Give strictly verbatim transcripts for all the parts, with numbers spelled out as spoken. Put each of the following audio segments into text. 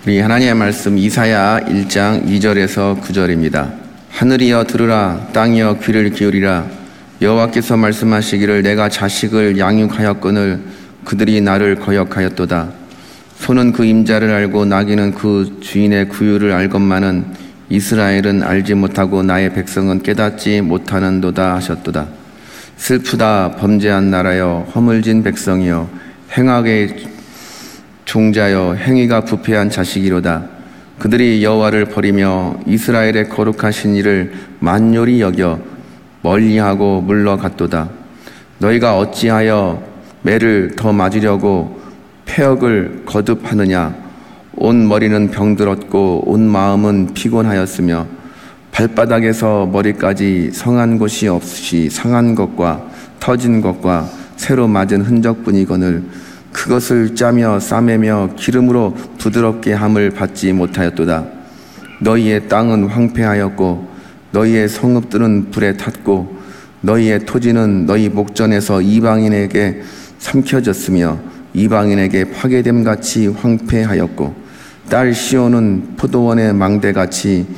우리 하나님의 말씀 이사야 일 장 이 절에서 구 절입니다. 하늘이여 들으라, 땅이여 귀를 기울이라. 여호와께서 말씀하시기를 내가 자식을 양육하였거늘 그들이 나를 거역하였도다. 소는 그 임자를 알고 나귀는 그 주인의 구유를 알건만은 이스라엘은 알지 못하고 나의 백성은 깨닫지 못하는도다 하셨도다. 슬프다 범죄한 나라여, 허물진 백성이여, 행악의 종자여, 행위가 부패한 자식이로다. 그들이 여호와를 버리며 이스라엘의 거룩하신 이를 만뇨히 여겨 멀리하고 물러갔도다. 너희가 어찌하여 매를 더 맞으려고 폐역을 거듭하느냐. 온 머리는 병들었고 온 마음은 피곤하였으며 발바닥에서 머리까지 성한 곳이 없이 상한 것과 터진 것과 새로 맞은 흔적뿐이거늘 그것을 짜며 싸매며 기름으로 부드럽게 함을 받지 못하였도다. 너희의 땅은 황폐하였고 너희의 성읍들은 불에 탔고 너희의 토지는 너희 목전에서 이방인에게 삼켜졌으며 이방인에게 파괴됨같이 황폐하였고 딸 시온은 포도원의 망대같이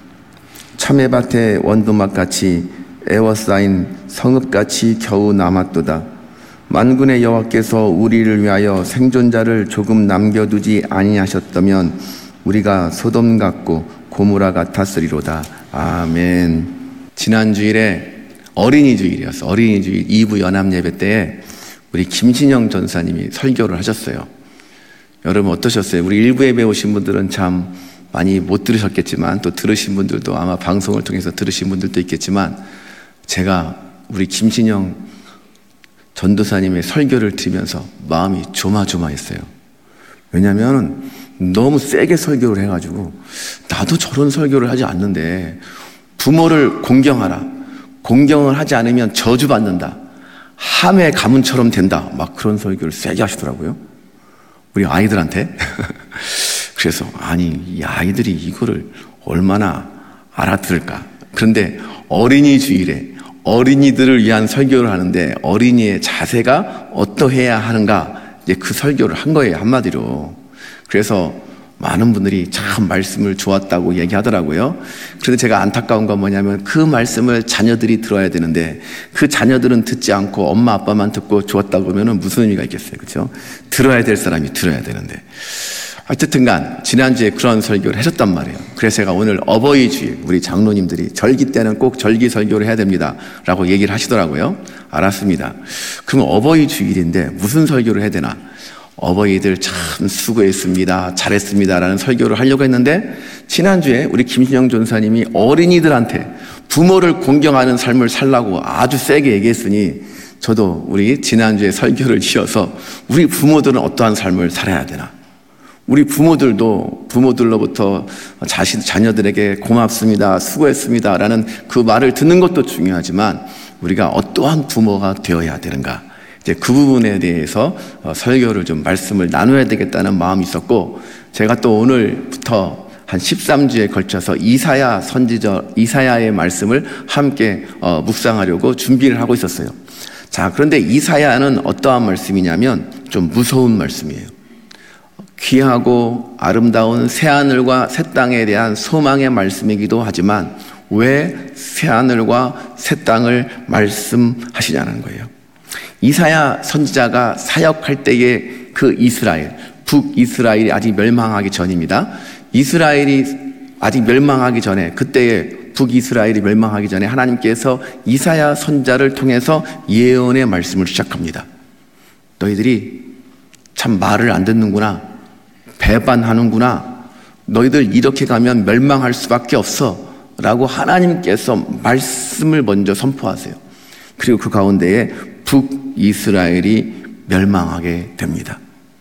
참외밭의 원두막같이 애워싸인 성읍같이 겨우 남았도다. 만군의 여호와께서 우리를 위하여 생존자를 조금 남겨두지 아니하셨다면 우리가 소돔 같고 고모라 같았으리로다. 아멘. 지난 주일에 어린이 주일이었어. 어린이 주일 이 부 연합 예배 때에 우리 김신영 전사님이 설교를 하셨어요. 여러분 어떠셨어요? 우리 일 부에 배우신 분들은 참 많이 못 들으셨겠지만 또 들으신 분들도 아마 방송을 통해서 들으신 분들도 있겠지만 제가 우리 김신영 전도사님의 설교를 들으면서 마음이 조마조마했어요. 왜냐하면 너무 세게 설교를 해가지고 나도 저런 설교를 하지 않는데 부모를 공경하라. 공경을 하지 않으면 저주받는다. 함의 가문처럼 된다. 막 그런 설교를 세게 하시더라고요. 우리 아이들한테. 그래서 아니 이 아이들이 이거를 얼마나 알아들을까. 그런데 어린이 주일에 어린이들을 위한 설교를 하는데 어린이의 자세가 어떠해야 하는가, 이제 그 설교를 한 거예요, 한마디로. 그래서 많은 분들이 참 말씀을 좋았다고 얘기하더라고요. 그런데 제가 안타까운 건 뭐냐면 그 말씀을 자녀들이 들어야 되는데 그 자녀들은 듣지 않고 엄마 아빠만 듣고 좋았다고 그러면 무슨 의미가 있겠어요, 그렇죠? 들어야 될 사람이 들어야 되는데. 어쨌든간 지난주에 그런 설교를 하셨단 말이에요. 그래서 제가 오늘 어버이 주일 우리 장로님들이 절기 때는 꼭 절기 설교를 해야 됩니다 라고 얘기를 하시더라고요. 알았습니다. 그럼 어버이 주일인데 무슨 설교를 해야 되나? 어버이들 참 수고했습니다, 잘했습니다 라는 설교를 하려고 했는데 지난주에 우리 김신영 전사님이 어린이들한테 부모를 공경하는 삶을 살라고 아주 세게 얘기했으니 저도 우리 지난주에 설교를 이어서 우리 부모들은 어떠한 삶을 살아야 되나, 우리 부모들도 부모들로부터 자신, 자녀들에게 고맙습니다, 수고했습니다 라는 그 말을 듣는 것도 중요하지만 우리가 어떠한 부모가 되어야 되는가, 이제 그 부분에 대해서 설교를 좀 말씀을 나눠야 되겠다는 마음이 있었고, 제가 또 오늘부터 한 십삼 주에 걸쳐서 이사야 선지자 이사야의 말씀을 함께 어, 묵상하려고 준비를 하고 있었어요. 자, 그런데 이사야는 어떠한 말씀이냐면 좀 무서운 말씀이에요. 귀하고 아름다운 새하늘과 새 땅에 대한 소망의 말씀이기도 하지만 왜 새하늘과 새 땅을 말씀하시냐는 거예요. 이사야 선지자가 사역할 때의 그 이스라엘, 북이스라엘이 아직 멸망하기 전입니다. 이스라엘이 아직 멸망하기 전에, 그때의 북이스라엘이 멸망하기 전에 하나님께서 이사야 선지자를 통해서 예언의 말씀을 시작합니다. 너희들이 참 말을 안 듣는구나, 배반하는구나, 너희들 이렇게 가면 멸망할 수밖에 없어 라고 하나님께서 말씀을 먼저 선포하세요. 그리고 그 가운데에 북이스라엘이 멸망하게 됩니다.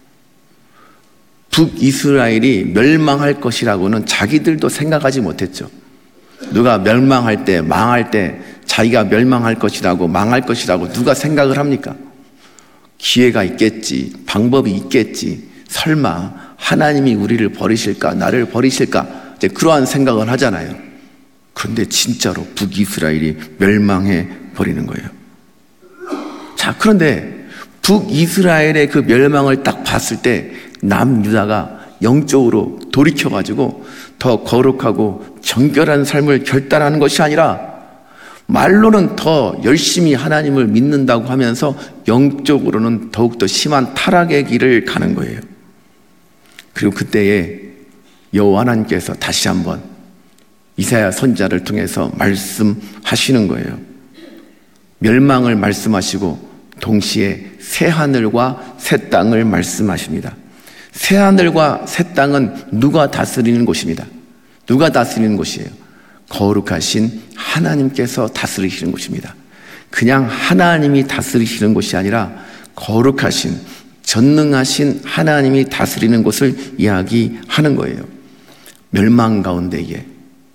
북이스라엘이 멸망할 것이라고는 자기들도 생각하지 못했죠. 누가 멸망할 때, 망할 때 자기가 멸망할 것이라고, 망할 것이라고 누가 생각을 합니까? 기회가 있겠지, 방법이 있겠지, 설마 하나님이 우리를 버리실까, 나를 버리실까, 이제 그러한 생각을 하잖아요. 그런데 진짜로 북이스라엘이 멸망해 버리는 거예요. 자, 그런데 북이스라엘의 그 멸망을 딱 봤을 때 남유다가 영적으로 돌이켜가지고 더 거룩하고 정결한 삶을 결단하는 것이 아니라 말로는 더 열심히 하나님을 믿는다고 하면서 영적으로는 더욱더 심한 타락의 길을 가는 거예요. 그리고 그때에 여호와 하나님께서 다시 한번 이사야 선지자를 통해서 말씀하시는 거예요. 멸망을 말씀하시고 동시에 새 하늘과 새 땅을 말씀하십니다. 새 하늘과 새 땅은 누가 다스리는 곳입니다. 누가 다스리는 곳이에요? 거룩하신 하나님께서 다스리시는 곳입니다. 그냥 하나님이 다스리시는 곳이 아니라 거룩하신 전능하신 하나님이 다스리는 곳을 이야기하는 거예요. 멸망 가운데에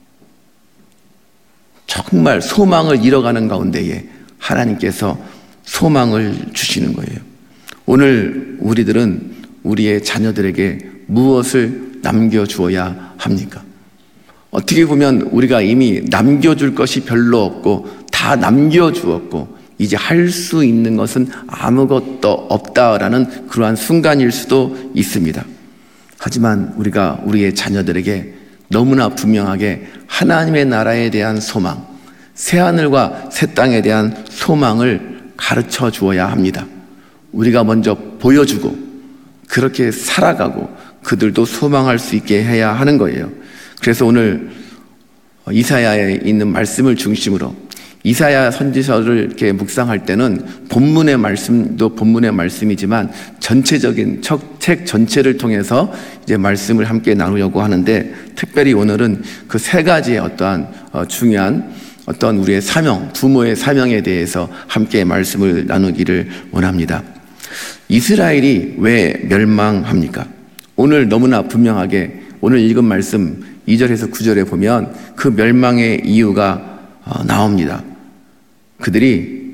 정말 소망을 잃어가는 가운데에 하나님께서 소망을 주시는 거예요. 오늘 우리들은 우리의 자녀들에게 무엇을 남겨주어야 합니까? 어떻게 보면 우리가 이미 남겨줄 것이 별로 없고 다 남겨주었고 이제 할 수 있는 것은 아무것도 없다라는 그러한 순간일 수도 있습니다. 하지만 우리가 우리의 자녀들에게 너무나 분명하게 하나님의 나라에 대한 소망, 새하늘과 새 땅에 대한 소망을 가르쳐 주어야 합니다. 우리가 먼저 보여주고 그렇게 살아가고 그들도 소망할 수 있게 해야 하는 거예요. 그래서 오늘 이사야에 있는 말씀을 중심으로 이사야 선지서를 이렇게 묵상할 때는 본문의 말씀도 본문의 말씀이지만 전체적인 책 전체를 통해서 이제 말씀을 함께 나누려고 하는데, 특별히 오늘은 그 세 가지의 어떠한 중요한 어떤 우리의 사명, 부모의 사명에 대해서 함께 말씀을 나누기를 원합니다. 이스라엘이 왜 멸망합니까? 오늘 너무나 분명하게 오늘 읽은 말씀 이 절에서 구 절에 보면 그 멸망의 이유가 나옵니다. 그들이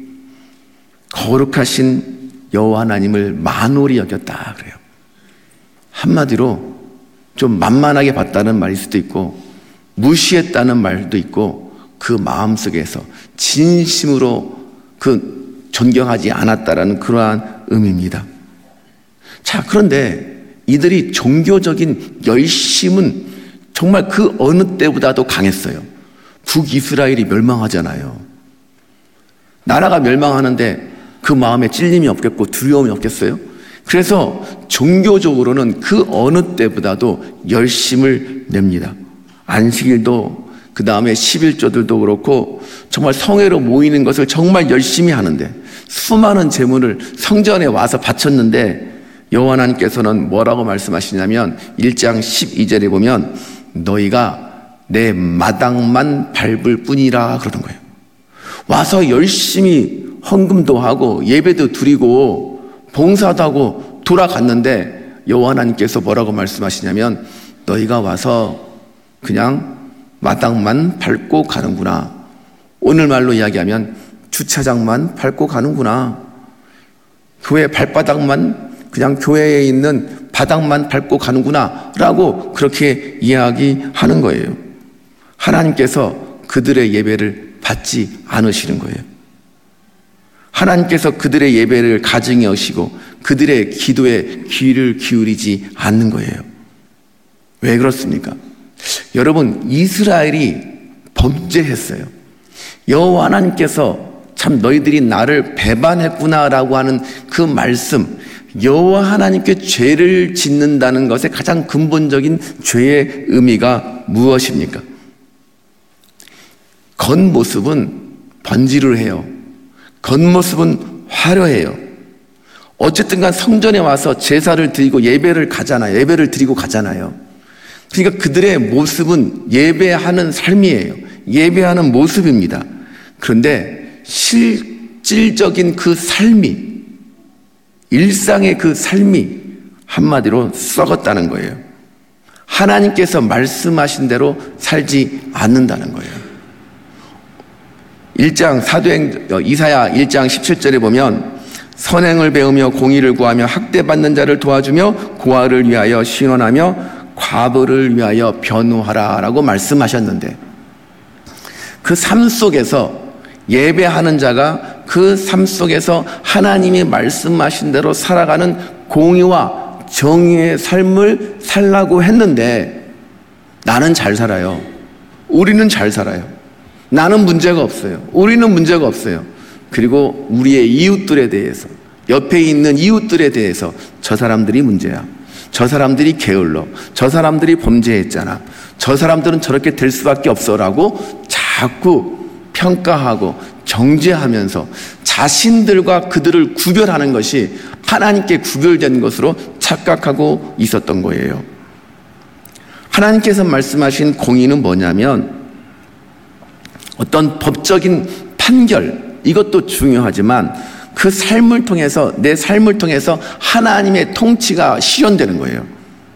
거룩하신 여호와 하나님을 만홀히 여겼다 그래요. 한마디로 좀 만만하게 봤다는 말일 수도 있고 무시했다는 말도 있고 그 마음속에서 진심으로 그 존경하지 않았다라는 그러한 의미입니다. 자, 그런데 이들이 종교적인 열심은 정말 그 어느 때보다도 강했어요. 북이스라엘이 멸망하잖아요. 나라가 멸망하는데 그 마음에 찔림이 없겠고 두려움이 없겠어요? 그래서 종교적으로는 그 어느 때보다도 열심을 냅니다. 안식일도 그 다음에 십일조들도 그렇고 정말 성회로 모이는 것을 정말 열심히 하는데 수많은 제물을 성전에 와서 바쳤는데 여호와 하나님께서는 뭐라고 말씀하시냐면 일 장 십이 절에 보면 너희가 내 마당만 밟을 뿐이라 그러는 거예요. 와서 열심히 헌금도 하고 예배도 드리고 봉사도 하고 돌아갔는데 여호와 하나님께서 뭐라고 말씀하시냐면 너희가 와서 그냥 마당만 밟고 가는구나. 오늘말로 이야기하면 주차장만 밟고 가는구나. 교회 발바닥만 그냥 교회에 있는 바닥만 밟고 가는구나 라고 그렇게 이야기하는 거예요. 하나님께서 그들의 예배를 받지 않으시는 거예요. 하나님께서 그들의 예배를 가증히 여시고 그들의 기도에 귀를 기울이지 않는 거예요. 왜 그렇습니까? 여러분, 이스라엘이 범죄했어요. 여호와 하나님께서 참 너희들이 나를 배반했구나라고 하는 그 말씀, 여호와 하나님께 죄를 짓는다는 것의 가장 근본적인 죄의 의미가 무엇입니까? 겉모습은 번지르해요. 겉모습은 화려해요. 어쨌든 간 성전에 와서 제사를 드리고 예배를 가잖아요. 예배를 드리고 가잖아요. 그러니까 그들의 모습은 예배하는 삶이에요. 예배하는 모습입니다. 그런데 실질적인 그 삶이, 일상의 그 삶이 한마디로 썩었다는 거예요. 하나님께서 말씀하신 대로 살지 않는다는 거예요. 일 장 사도행 이사야 일 장 십칠 절에 보면 선행을 배우며 공의를 구하며 학대받는 자를 도와주며 고아를 위하여 신원하며 과부를 위하여 변호하라 라고 말씀하셨는데, 그 삶 속에서 예배하는 자가 그 삶 속에서 하나님이 말씀하신 대로 살아가는 공의와 정의의 삶을 살라고 했는데 나는 잘 살아요. 우리는 잘 살아요. 나는 문제가 없어요. 우리는 문제가 없어요. 그리고 우리의 이웃들에 대해서, 옆에 있는 이웃들에 대해서 저 사람들이 문제야. 저 사람들이 게을러. 저 사람들이 범죄했잖아. 저 사람들은 저렇게 될 수밖에 없어라고 자꾸 평가하고 정죄하면서 자신들과 그들을 구별하는 것이 하나님께 구별된 것으로 착각하고 있었던 거예요. 하나님께서 말씀하신 공의는 뭐냐면 어떤 법적인 판결, 이것도 중요하지만 그 삶을 통해서, 내 삶을 통해서 하나님의 통치가 실현되는 거예요.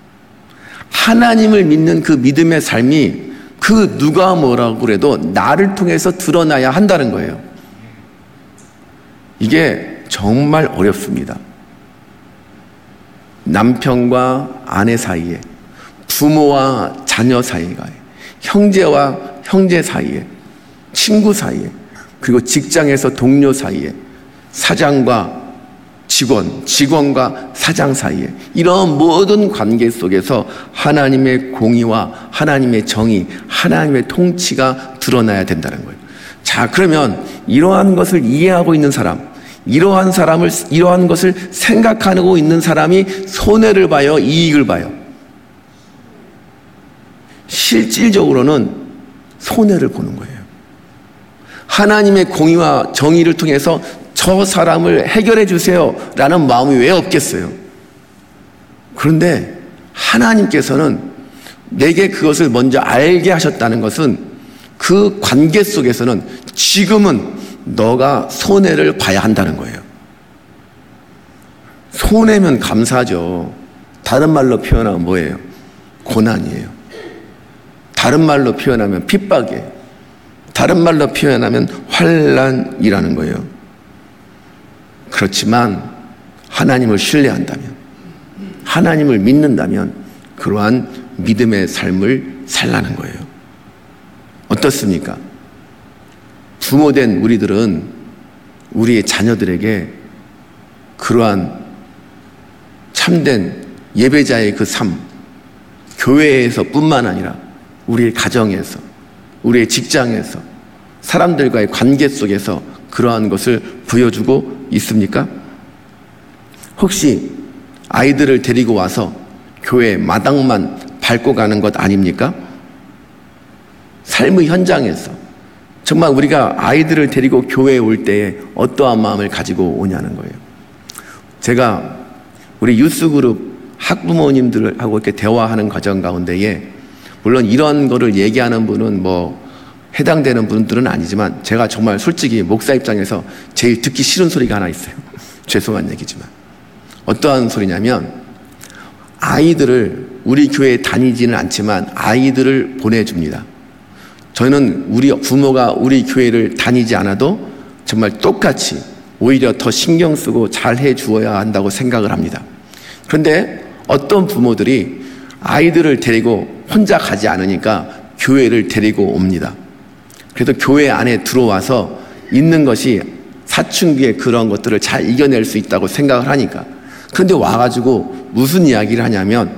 하나님을 믿는 그 믿음의 삶이 그 누가 뭐라고 그래도 나를 통해서 드러나야 한다는 거예요. 이게 정말 어렵습니다. 남편과 아내 사이에, 부모와 자녀 사이에, 형제와 형제 사이에, 친구 사이에, 그리고 직장에서 동료 사이에, 사장과 직원, 직원과 사장 사이에, 이런 모든 관계 속에서 하나님의 공의와 하나님의 정의, 하나님의 통치가 드러나야 된다는 거예요. 자, 그러면 이러한 것을 이해하고 있는 사람, 이러한 사람을, 이러한 것을 생각하고 있는 사람이 손해를 봐요, 이익을 봐요? 실질적으로는 손해를 보는 거예요. 하나님의 공의와 정의를 통해서 저 사람을 해결해 주세요 라는 마음이 왜 없겠어요? 그런데 하나님께서는 내게 그것을 먼저 알게 하셨다는 것은 그 관계 속에서는 지금은 너가 손해를 봐야 한다는 거예요. 손해면 감사죠. 다른 말로 표현하면 뭐예요? 고난이에요. 다른 말로 표현하면 핍박이에요. 다른 말로 표현하면 환난이라는 거예요. 그렇지만 하나님을 신뢰한다면, 하나님을 믿는다면 그러한 믿음의 삶을 살라는 거예요. 어떻습니까? 부모된 우리들은 우리의 자녀들에게 그러한 참된 예배자의 그 삶, 교회에서 뿐만 아니라 우리의 가정에서, 우리의 직장에서, 사람들과의 관계 속에서 그러한 것을 보여주고 있습니까? 혹시 아이들을 데리고 와서 교회 마당만 밟고 가는 것 아닙니까? 삶의 현장에서 정말 우리가 아이들을 데리고 교회에 올 때에 어떠한 마음을 가지고 오냐는 거예요. 제가 우리 유스그룹 학부모님들하고 이렇게 대화하는 과정 가운데에, 물론 이런 거를 얘기하는 분은 뭐 해당되는 분들은 아니지만 제가 정말 솔직히 목사 입장에서 제일 듣기 싫은 소리가 하나 있어요. 죄송한 얘기지만 어떠한 소리냐면, 아이들을 우리 교회에 다니지는 않지만 아이들을 보내줍니다. 저는 우리 부모가 우리 교회를 다니지 않아도 정말 똑같이 오히려 더 신경 쓰고 잘 해주어야 한다고 생각을 합니다. 그런데 어떤 부모들이 아이들을 데리고 혼자 가지 않으니까 교회를 데리고 옵니다. 그래서 교회 안에 들어와서 있는 것이 사춘기의 그런 것들을 잘 이겨낼 수 있다고 생각을 하니까. 그런데 와가지고 무슨 이야기를 하냐면,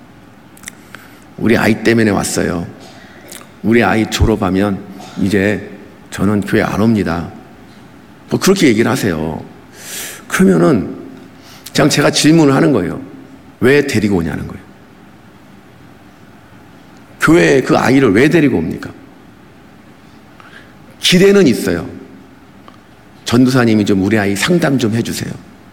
우리 아이 때문에 왔어요. 우리 아이 졸업하면 이제 저는 교회 안 옵니다. 뭐 그렇게 얘기를 하세요. 그러면은 그냥 제가 질문을 하는 거예요. 왜 데리고 오냐는 거예요. 교회에 그 아이를 왜 데리고 옵니까? 기대는 있어요. 전도사님이 좀 우리 아이 상담 좀 해주세요.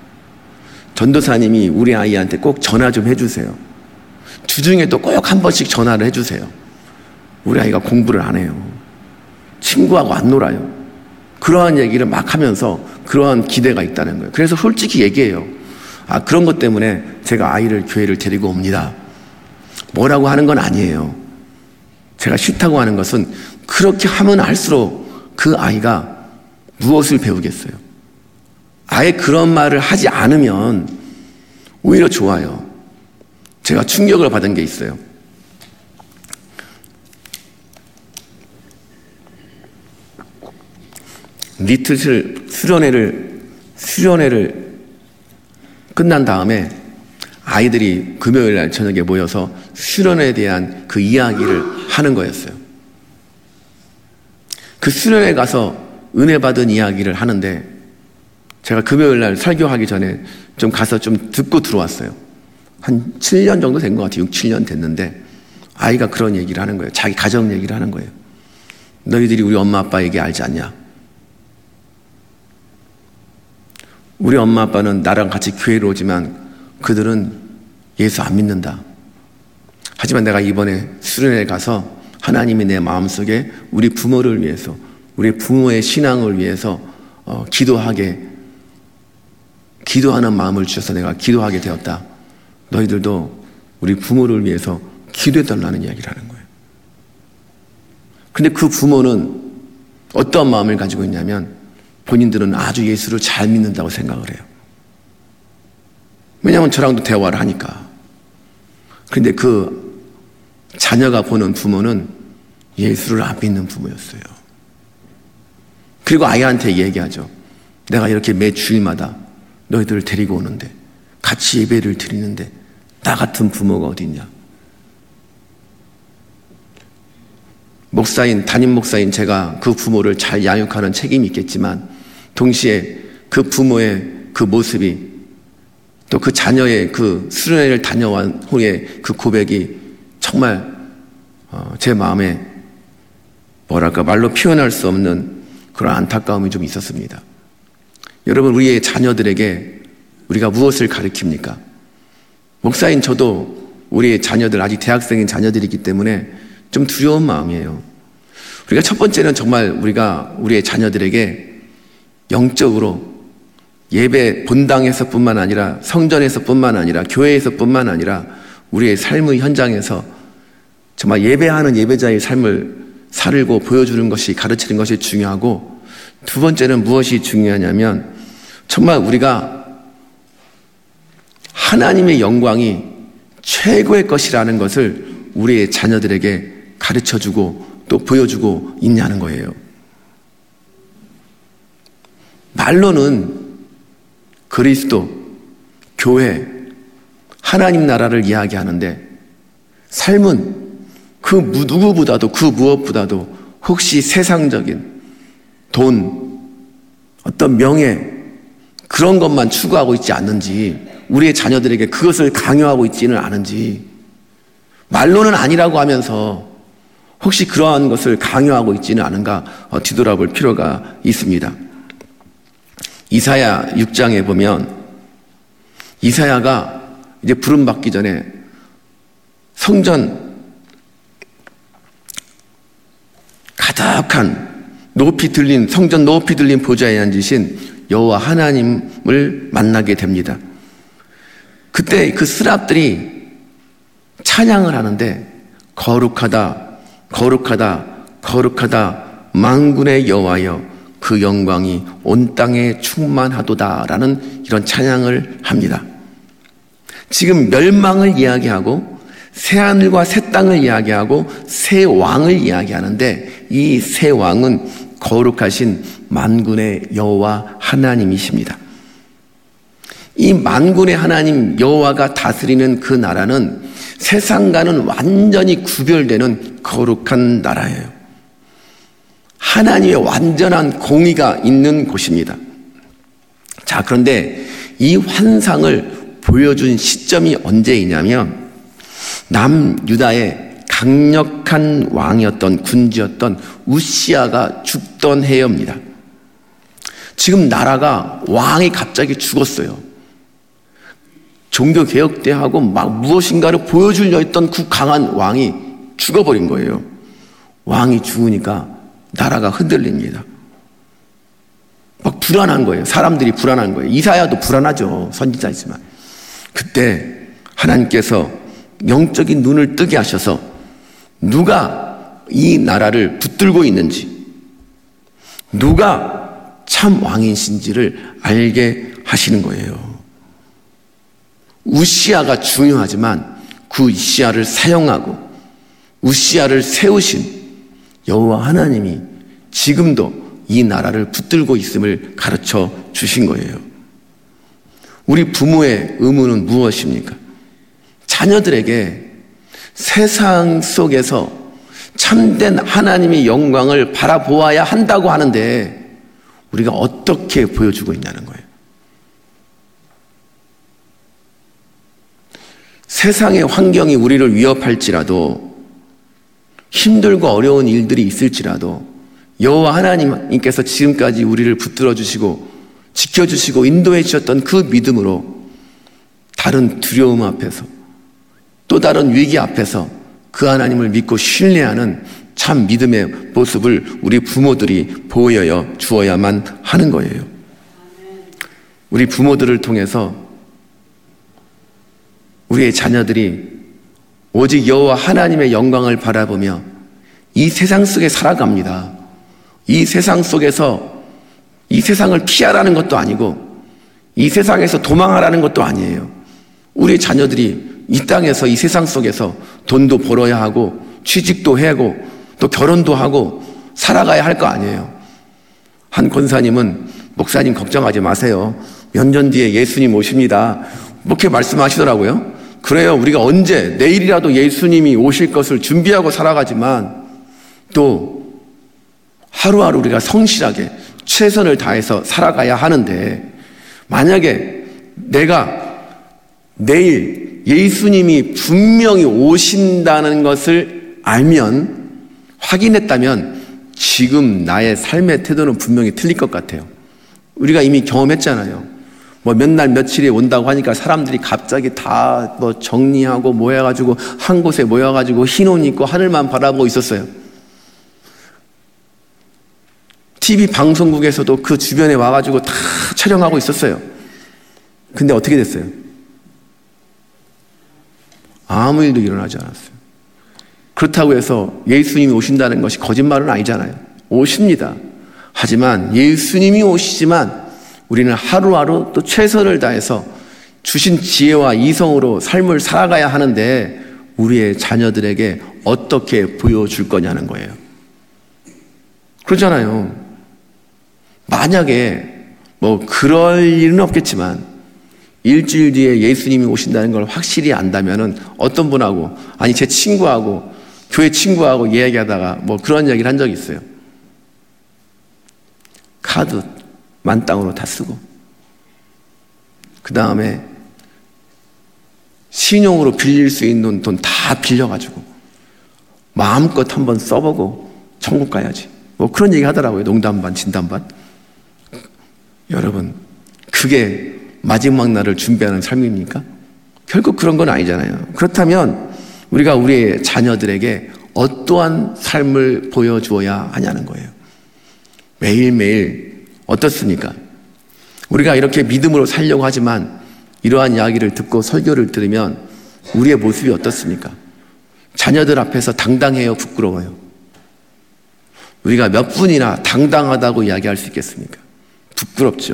전도사님이 우리 아이한테 꼭 전화 좀 해주세요. 주중에도 꼭 한 번씩 전화를 해주세요. 우리 아이가 공부를 안 해요. 친구하고 안 놀아요. 그러한 얘기를 막 하면서 그러한 기대가 있다는 거예요. 그래서 솔직히 얘기해요. 아, 그런 것 때문에 제가 아이를 교회를 데리고 옵니다. 뭐라고 하는 건 아니에요. 제가 싫다고 하는 것은 그렇게 하면 할수록 그 아이가 무엇을 배우겠어요? 아예 그런 말을 하지 않으면 오히려 좋아요. 제가 충격을 받은 게 있어요. 리트를 수련회를 수련회를 끝난 다음에 아이들이 금요일 날 저녁에 모여서 수련에 대한 그 이야기를 하는 거였어요. 그 수련회 가서 은혜 받은 이야기를 하는데 제가 금요일 날 설교하기 전에 좀 가서 좀 듣고 들어왔어요. 한 칠 년 정도 된 것 같아요. 육, 칠 년 됐는데 아이가 그런 얘기를 하는 거예요. 자기 가정 얘기를 하는 거예요. 너희들이 우리 엄마 아빠 얘기 알지 않냐? 우리 엄마 아빠는 나랑 같이 교회로 오지만 그들은 예수 안 믿는다. 하지만 내가 이번에 수련회에 가서 하나님이 내 마음속에 우리 부모를 위해서, 우리 부모의 신앙을 위해서 어, 기도하게, 기도하는 마음을 주셔서 내가 기도하게 되었다. 너희들도 우리 부모를 위해서 기도해달라는 이야기를 하는 거예요. 근데 그 부모는 어떤 마음을 가지고 있냐면 본인들은 아주 예수를 잘 믿는다고 생각을 해요. 왜냐하면 저랑도 대화를 하니까. 그런데 그 자녀가 보는 부모는 예수를 안 믿는 부모였어요. 그리고 아이한테 얘기하죠. 내가 이렇게 매 주일마다 너희들을 데리고 오는데, 같이 예배를 드리는데 나 같은 부모가 어디 있냐? 목사인, 담임 목사인 제가 그 부모를 잘 양육하는 책임이 있겠지만 동시에 그 부모의 그 모습이, 또 그 자녀의 그 수련회를 다녀온 후에 그 고백이 정말 어, 제 마음에 뭐랄까 말로 표현할 수 없는 그런 안타까움이 좀 있었습니다. 여러분, 우리의 자녀들에게 우리가 무엇을 가르칩니까? 목사인 저도 우리의 자녀들, 아직 대학생인 자녀들이기 때문에 좀 두려운 마음이에요. 우리가 첫 번째는 정말 우리가 우리의 자녀들에게 영적으로 예배 본당에서뿐만 아니라 성전에서뿐만 아니라 교회에서뿐만 아니라 우리의 삶의 현장에서 정말 예배하는 예배자의 삶을 살고 보여주는 것이, 가르치는 것이 중요하고, 두 번째는 무엇이 중요하냐면 정말 우리가 하나님의 영광이 최고의 것이라는 것을 우리의 자녀들에게 가르쳐주고 또 보여주고 있냐는 거예요. 말로는 그리스도, 교회, 하나님 나라를 이야기하는데 삶은 그 누구보다도, 그 무엇보다도 혹시 세상적인 돈, 어떤 명예, 그런 것만 추구하고 있지 않는지, 우리의 자녀들에게 그것을 강요하고 있지는 않은지, 말로는 아니라고 하면서 혹시 그러한 것을 강요하고 있지는 않은가 뒤돌아볼 필요가 있습니다. 이사야 육 장에 보면 이사야가 이제 부름받기 전에 성전 가득한 높이 들린, 성전 높이 들린 보좌에 앉으신 여호와 하나님을 만나게 됩니다. 그때 그 스랍들이 찬양을 하는데 거룩하다, 거룩하다, 거룩하다 만군의 여호와여 그 영광이 온 땅에 충만하도다라는 이런 찬양을 합니다. 지금 멸망을 이야기하고 새하늘과 새 땅을 이야기하고 새 왕을 이야기하는데 이 새 왕은 거룩하신 만군의 여호와 하나님이십니다. 이 만군의 하나님 여호와가 다스리는 그 나라는 세상과는 완전히 구별되는 거룩한 나라예요. 하나님의 완전한 공의가 있는 곳입니다. 자, 그런데 이 환상을 보여준 시점이 언제이냐면 남유다의 강력한 왕이었던, 군주였던 우시아가 죽던 해입니다. 지금 나라가, 왕이 갑자기 죽었어요. 종교개혁 때 하고 막 무엇인가를 보여주려 했던 그 강한 왕이 죽어버린 거예요. 왕이 죽으니까 나라가 흔들립니다. 막 불안한 거예요. 사람들이 불안한 거예요. 이사야도 불안하죠. 선지자이지만. 그때 하나님께서 영적인 눈을 뜨게 하셔서 누가 이 나라를 붙들고 있는지, 누가 참 왕이신지를 알게 하시는 거예요. 우시아가 중요하지만 그 우시아를 사용하고 우시아를 세우신 여호와 하나님이 지금도 이 나라를 붙들고 있음을 가르쳐 주신 거예요. 우리 부모의 의무는 무엇입니까? 자녀들에게 세상 속에서 참된 하나님의 영광을 바라보아야 한다고 하는데 우리가 어떻게 보여주고 있냐는 거예요. 세상의 환경이 우리를 위협할지라도, 힘들고 어려운 일들이 있을지라도 여호와 하나님께서 지금까지 우리를 붙들어 주시고 지켜주시고 인도해 주셨던 그 믿음으로 다른 두려움 앞에서, 또 다른 위기 앞에서 그 하나님을 믿고 신뢰하는 참 믿음의 모습을 우리 부모들이 보여 주어야만 하는 거예요. 우리 부모들을 통해서 우리의 자녀들이 오직 여호와 하나님의 영광을 바라보며 이 세상 속에 살아갑니다. 이 세상 속에서 이 세상을 피하라는 것도 아니고 이 세상에서 도망하라는 것도 아니에요. 우리 자녀들이 이 땅에서 이 세상 속에서 돈도 벌어야 하고 취직도 하고 또 결혼도 하고 살아가야 할 거 아니에요. 한 권사님은 목사님 걱정하지 마세요. 몇 년 뒤에 예수님 오십니다. 그렇게 말씀하시더라고요. 그래요. 우리가 언제 내일이라도 예수님이 오실 것을 준비하고 살아가지만 또 하루하루 우리가 성실하게 최선을 다해서 살아가야 하는데, 만약에 내가 내일 예수님이 분명히 오신다는 것을 알면, 확인했다면 지금 나의 삶의 태도는 분명히 틀릴 것 같아요. 우리가 이미 경험했잖아요. 뭐 몇 날 며칠에 온다고 하니까 사람들이 갑자기 다 뭐 정리하고 모여가지고 한 곳에 모여가지고 흰 옷 입고 하늘만 바라보고 있었어요. 티비 방송국에서도 그 주변에 와가지고 다 촬영하고 있었어요. 근데 어떻게 됐어요? 아무 일도 일어나지 않았어요. 그렇다고 해서 예수님이 오신다는 것이 거짓말은 아니잖아요. 오십니다. 하지만 예수님이 오시지만 우리는 하루하루 또 최선을 다해서 주신 지혜와 이성으로 삶을 살아가야 하는데 우리의 자녀들에게 어떻게 보여줄 거냐는 거예요. 그렇잖아요. 만약에 뭐 그럴 일은 없겠지만 일주일 뒤에 예수님이 오신다는 걸 확실히 안다면은 어떤 분하고, 아니 제 친구하고 교회 친구하고 이야기하다가 뭐 그런 얘기를 한 적이 있어요. 카드 만땅으로 다 쓰고 그 다음에 신용으로 빌릴 수 있는 돈 다 빌려가지고 마음껏 한번 써보고 천국 가야지, 뭐 그런 얘기 하더라고요. 농담 반 진담 반. 여러분, 그게 마지막 날을 준비하는 삶입니까? 결국 그런 건 아니잖아요. 그렇다면 우리가 우리의 자녀들에게 어떠한 삶을 보여주어야 하냐는 거예요. 매일매일 어떻습니까? 우리가 이렇게 믿음으로 살려고 하지만 이러한 이야기를 듣고 설교를 들으면 우리의 모습이 어떻습니까? 자녀들 앞에서 당당해요, 부끄러워요? 우리가 몇 분이나 당당하다고 이야기할 수 있겠습니까? 부끄럽죠.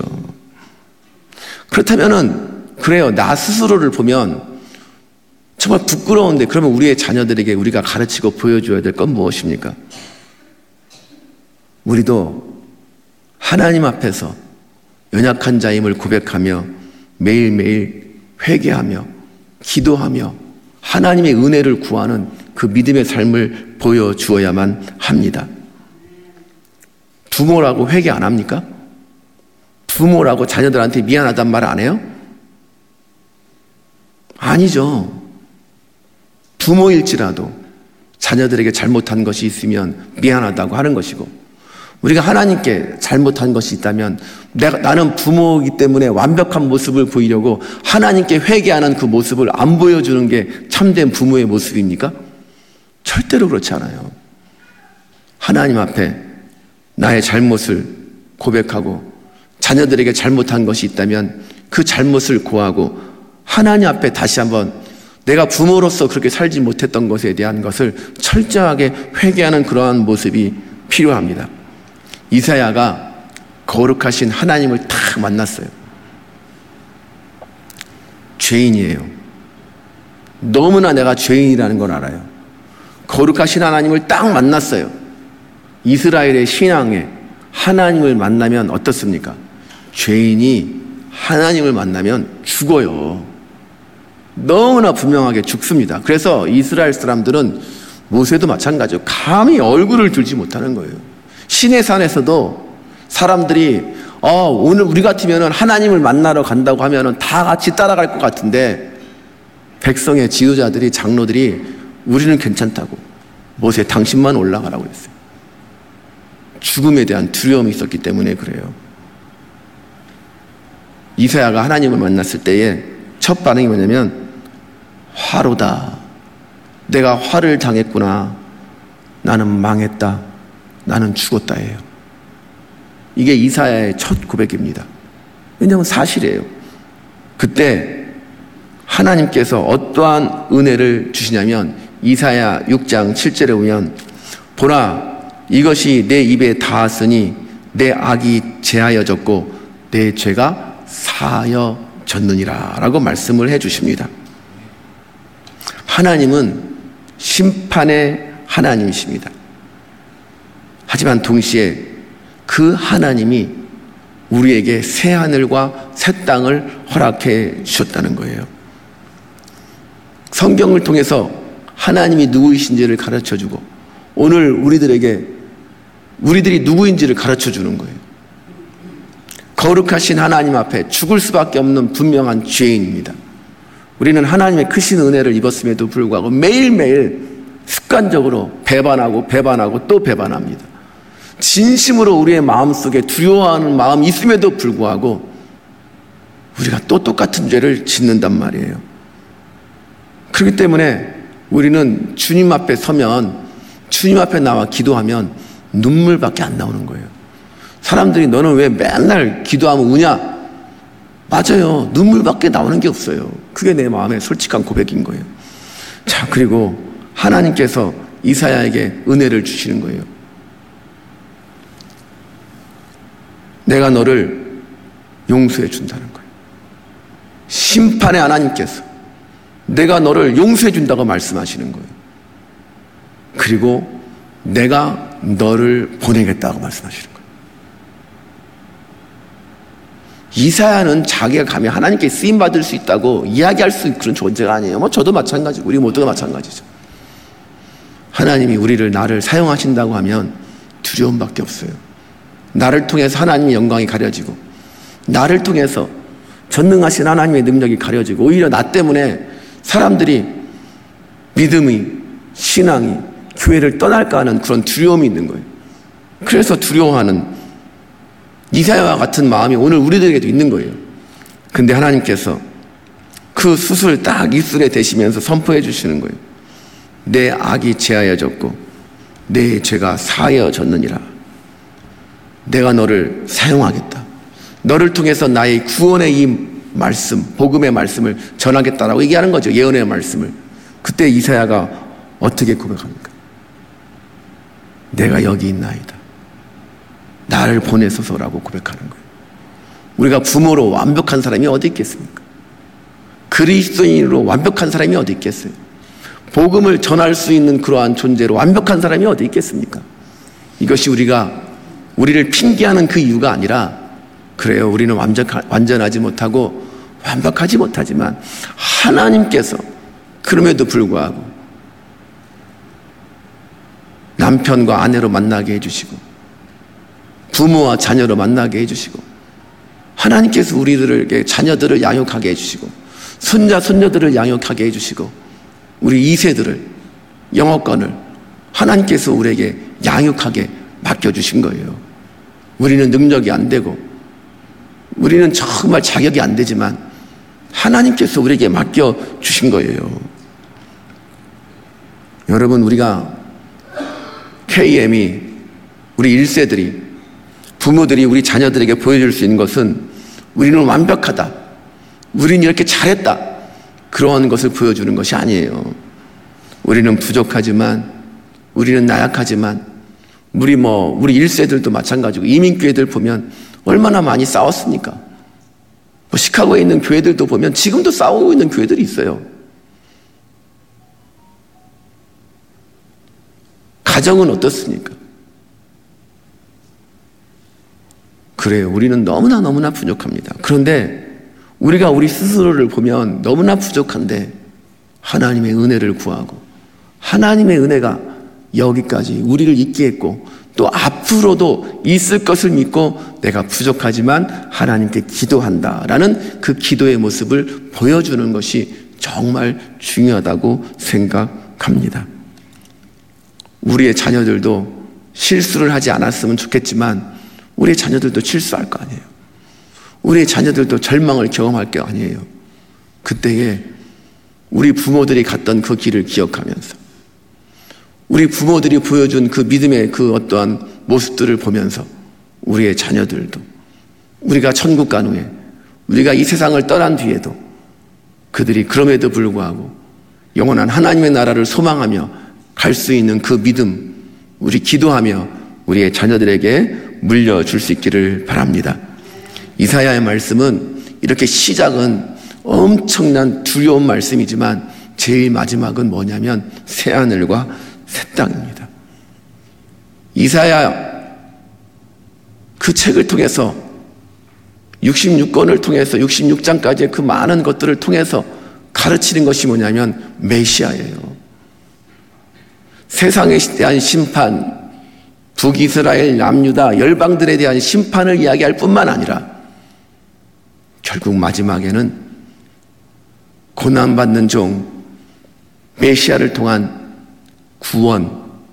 그렇다면은 그래요. 나 스스로를 보면 정말 부끄러운데, 그러면 우리의 자녀들에게 우리가 가르치고 보여줘야 될 건 무엇입니까? 우리도 하나님 앞에서 연약한 자임을 고백하며 매일매일 회개하며 기도하며 하나님의 은혜를 구하는 그 믿음의 삶을 보여주어야만 합니다. 부모라고 회개 안 합니까? 부모라고 자녀들한테 미안하단 말 안 해요? 아니죠. 부모일지라도 자녀들에게 잘못한 것이 있으면 미안하다고 하는 것이고, 우리가 하나님께 잘못한 것이 있다면 내가, 나는 부모이기 때문에 완벽한 모습을 보이려고 하나님께 회개하는 그 모습을 안 보여주는 게 참된 부모의 모습입니까? 절대로 그렇지 않아요. 하나님 앞에 나의 잘못을 고백하고 자녀들에게 잘못한 것이 있다면 그 잘못을 고하고 하나님 앞에 다시 한번 내가 부모로서 그렇게 살지 못했던 것에 대한 것을 철저하게 회개하는 그러한 모습이 필요합니다. 이사야가 거룩하신 하나님을 딱 만났어요. 죄인이에요. 너무나 내가 죄인이라는 걸 알아요. 거룩하신 하나님을 딱 만났어요. 이스라엘의 신앙에 하나님을 만나면 어떻습니까? 죄인이 하나님을 만나면 죽어요. 너무나 분명하게 죽습니다. 그래서 이스라엘 사람들은 모세도 마찬가지로 감히 얼굴을 들지 못하는 거예요. 시내산에서도 사람들이 어, 오늘 우리 같으면 하나님을 만나러 간다고 하면 다 같이 따라갈 것 같은데 백성의 지도자들이 장로들이 우리는 괜찮다고 모세 당신만 올라가라고 했어요. 죽음에 대한 두려움이 있었기 때문에 그래요. 이사야가 하나님을 만났을 때에 첫 반응이 뭐냐면 화로다. 내가 화를 당했구나. 나는 망했다. 나는 죽었다예요. 이게 이사야의 첫 고백입니다. 왜냐하면 사실이에요. 그때 하나님께서 어떠한 은혜를 주시냐면 이사야 육 장 칠 절에 보면 보라 이것이 내 입에 닿았으니 내 악이 제하여졌고 내 죄가 사하여졌느니라 라고 말씀을 해 주십니다. 하나님은 심판의 하나님이십니다. 하지만 동시에 그 하나님이 우리에게 새 하늘과 새 땅을 허락해 주셨다는 거예요. 성경을 통해서 하나님이 누구이신지를 가르쳐주고 오늘 우리들에게 우리들이 누구인지를 가르쳐주는 거예요. 거룩하신 하나님 앞에 죽을 수밖에 없는 분명한 죄인입니다. 우리는 하나님의 크신 은혜를 입었음에도 불구하고 매일매일 습관적으로 배반하고 배반하고 또 배반합니다. 진심으로 우리의 마음속에 두려워하는 마음이 있음에도 불구하고 우리가 또 똑같은 죄를 짓는단 말이에요. 그렇기 때문에 우리는 주님 앞에 서면 주님 앞에 나와 기도하면 눈물밖에 안 나오는 거예요. 사람들이 너는 왜 맨날 기도하면 우냐? 맞아요. 눈물밖에 나오는 게 없어요. 그게 내 마음의 솔직한 고백인 거예요. 자, 그리고 하나님께서 이사야에게 은혜를 주시는 거예요. 내가 너를 용서해 준다는 거예요. 심판의 하나님께서 내가 너를 용서해 준다고 말씀하시는 거예요. 그리고 내가 너를 보내겠다고 말씀하시는 거예요. 이사야는 자기가 감히 하나님께 쓰임받을 수 있다고 이야기할 수 있는 그런 존재가 아니에요. 뭐 저도 마찬가지고 우리 모두가 마찬가지죠. 하나님이 우리를 나를 사용하신다고 하면 두려움밖에 없어요. 나를 통해서 하나님의 영광이 가려지고 나를 통해서 전능하신 하나님의 능력이 가려지고 오히려 나 때문에 사람들이 믿음이 신앙이 교회를 떠날까 하는 그런 두려움이 있는 거예요. 그래서 두려워하는 이사야와 같은 마음이 오늘 우리들에게도 있는 거예요. 근데 하나님께서 그 수술 딱 입술에 대시면서 선포해 주시는 거예요. 내 악이 제하여졌고 내 죄가 사하여졌느니라. 내가 너를 사용하겠다. 너를 통해서 나의 구원의 이 말씀, 복음의 말씀을 전하겠다라고 얘기하는 거죠. 예언의 말씀을. 그때 이사야가 어떻게 고백합니까? 내가 여기 있나이다. 나를 보내소서라고 고백하는 거예요. 우리가 부모로 완벽한 사람이 어디 있겠습니까? 그리스도인으로 완벽한 사람이 어디 있겠어요? 복음을 전할 수 있는 그러한 존재로 완벽한 사람이 어디 있겠습니까? 이것이 우리가 우리를 핑계하는 그 이유가 아니라 그래요. 우리는 완전하, 완전하지 못하고 완벽하지 못하지만 하나님께서 그럼에도 불구하고 남편과 아내로 만나게 해주시고 부모와 자녀로 만나게 해주시고 하나님께서 우리들에게 자녀들을 양육하게 해주시고 손자 손녀들을 양육하게 해주시고 우리 이 세들을 영어권을 하나님께서 우리에게 양육하게 맡겨주신 거예요. 우리는 능력이 안 되고 우리는 정말 자격이 안 되지만 하나님께서 우리에게 맡겨주신 거예요. 여러분, 우리가 케이엠이 우리 일 세들이 부모들이 우리 자녀들에게 보여줄 수 있는 것은 우리는 완벽하다, 우리는 이렇게 잘했다, 그러한 것을 보여주는 것이 아니에요. 우리는 부족하지만, 우리는 나약하지만, 우리 뭐 우리 일 세들도 마찬가지고 이민교회들 보면 얼마나 많이 싸웠습니까? 뭐 시카고에 있는 교회들도 보면 지금도 싸우고 있는 교회들이 있어요. 가정은 어떻습니까? 그래요. 우리는 너무나 너무나 부족합니다. 그런데 우리가 우리 스스로를 보면 너무나 부족한데 하나님의 은혜를 구하고 하나님의 은혜가 여기까지 우리를 있게 했고 또 앞으로도 있을 것을 믿고 내가 부족하지만 하나님께 기도한다라는 그 기도의 모습을 보여주는 것이 정말 중요하다고 생각합니다. 우리의 자녀들도 실수를 하지 않았으면 좋겠지만 우리의 자녀들도 실수할 거 아니에요. 우리의 자녀들도 절망을 경험할 게 아니에요. 그때에 우리 부모들이 갔던 그 길을 기억하면서 우리 부모들이 보여준 그 믿음의 그 어떠한 모습들을 보면서 우리의 자녀들도 우리가 천국 간 후에 우리가 이 세상을 떠난 뒤에도 그들이 그럼에도 불구하고 영원한 하나님의 나라를 소망하며 갈 수 있는 그 믿음 우리 기도하며 우리의 자녀들에게 물려줄 수 있기를 바랍니다. 이사야의 말씀은 이렇게 시작은 엄청난 두려운 말씀이지만 제일 마지막은 뭐냐면 새하늘과 새 땅입니다. 이사야 그 책을 통해서 육십육 권을 통해서 육십육 장까지의 그 많은 것들을 통해서 가르치는 것이 뭐냐면 메시아예요. 세상에 대한 심판, 북이스라엘, 남유다, 열방들에 대한 심판을 이야기할 뿐만 아니라 결국 마지막에는 고난받는 종 메시아를 통한 구원,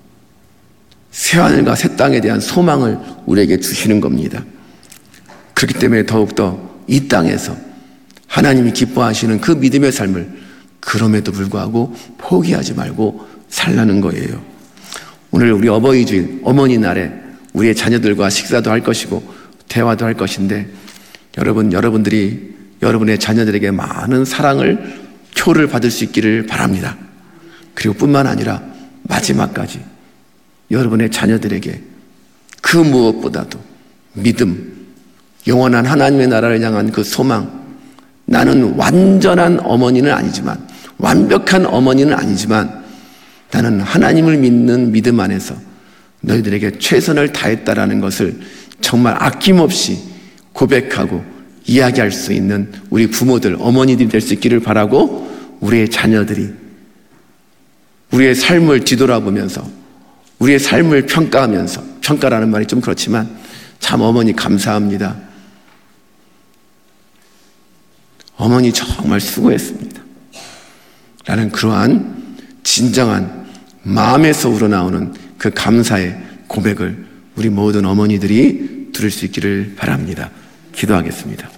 새하늘과 새 땅에 대한 소망을 우리에게 주시는 겁니다. 그렇기 때문에 더욱더 이 땅에서 하나님이 기뻐하시는 그 믿음의 삶을 그럼에도 불구하고 포기하지 말고 살라는 거예요. 오늘 우리 어버이 주일, 어머니 날에 우리의 자녀들과 식사도 할 것이고 대화도 할 것인데 여러분, 여러분들이 여러분의 자녀들에게 많은 사랑을, 표를 받을 수 있기를 바랍니다. 그리고 뿐만 아니라 마지막까지 여러분의 자녀들에게 그 무엇보다도 믿음, 영원한 하나님의 나라를 향한 그 소망, 나는 완전한 어머니는 아니지만, 완벽한 어머니는 아니지만 나는 하나님을 믿는 믿음 안에서 너희들에게 최선을 다했다라는 것을 정말 아낌없이 고백하고 이야기할 수 있는 우리 부모들, 어머니들이 될 수 있기를 바라고 우리의 자녀들이 우리의 삶을 뒤돌아보면서 우리의 삶을 평가하면서, 평가라는 말이 좀 그렇지만 참 어머니 감사합니다. 어머니 정말 수고했습니다. 라는 그러한 진정한 마음에서 우러나오는 그 감사의 고백을 우리 모든 어머니들이 들을 수 있기를 바랍니다. 기도하겠습니다.